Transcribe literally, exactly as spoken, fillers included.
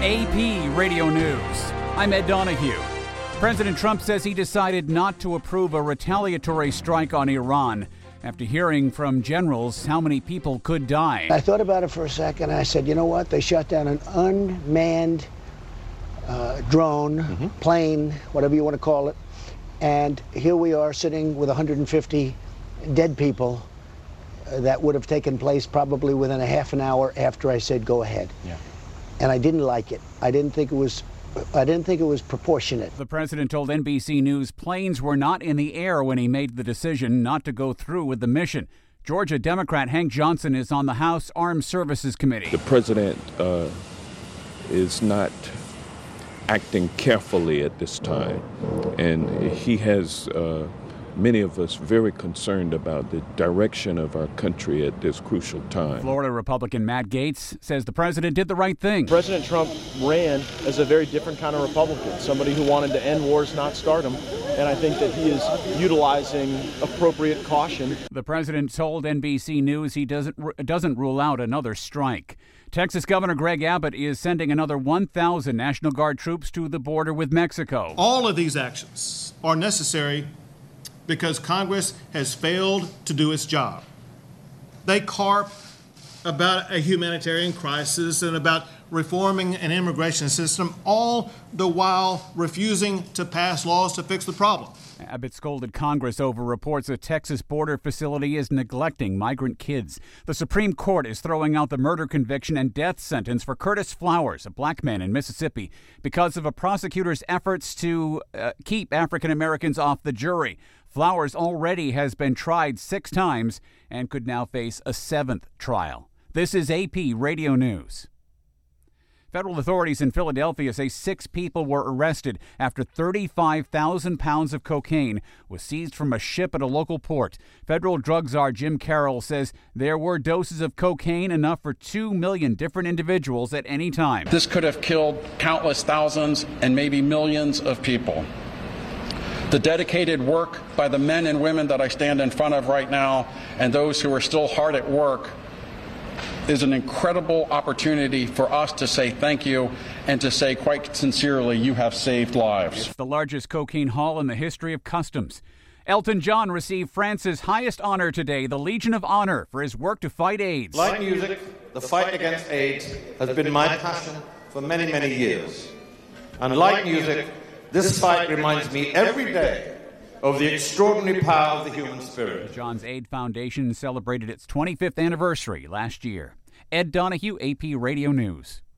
A P Radio News. I'm Ed Donahue. President Trump says he decided not to approve a retaliatory strike on Iran after hearing from generals how many people could die. I thought about it for a second. I said, you know what? They shot down an unmanned uh, drone, mm-hmm. plane, whatever you want to call it. And here we are sitting with one hundred fifty dead people. Uh, that would have taken place probably within a half an hour after I said go ahead. Yeah. And I didn't like it. I didn't think it was I didn't think it was proportionate. The president told N B C News planes were not in the air when he made the decision not to go through with the mission. Georgia Democrat Hank Johnson is on the House Armed Services Committee. The president uh, is not acting carefully at this time, and he has uh, many of us very concerned about the direction of our country at this crucial time. Florida Republican Matt Gaetz says the president did the right thing. President Trump ran as a very different kind of Republican, somebody who wanted to end wars, not start them. And I think that he is utilizing appropriate caution. The president told N B C News he doesn't doesn't rule out another strike. Texas Governor Greg Abbott is sending another one thousand National Guard troops to the border with Mexico. All of these actions are necessary because Congress has failed to do its job. They carp about a humanitarian crisis and about reforming an immigration system, all the while refusing to pass laws to fix the problem. Abbott scolded Congress over reports a Texas border facility is neglecting migrant kids. The Supreme Court is throwing out the murder conviction and death sentence for Curtis Flowers, a black man in Mississippi, because of a prosecutor's efforts to uh, keep African Americans off the jury. Flowers already has been tried six times and could now face a seventh trial. This is A P Radio News. Federal authorities in Philadelphia say six people were arrested after thirty-five thousand pounds of cocaine was seized from a ship at a local port. Federal drug czar Jim Carroll says there were doses of cocaine enough for two million different individuals at any time. This could have killed countless thousands and maybe millions of people. The dedicated work by the men and women that I stand in front of right now and those who are still hard at work is an incredible opportunity for us to say thank you and to say quite sincerely, you have saved lives. It's the largest cocaine haul in the history of customs. Elton John received France's highest honor today, the Legion of Honor, for his work to fight AIDS. Like music, the fight against AIDS has been my passion for many, many years. And like music, this fight reminds me every day of the extraordinary power of the human spirit. John's Aid Foundation celebrated its twenty-fifth anniversary last year. Ed Donahue, A P Radio News.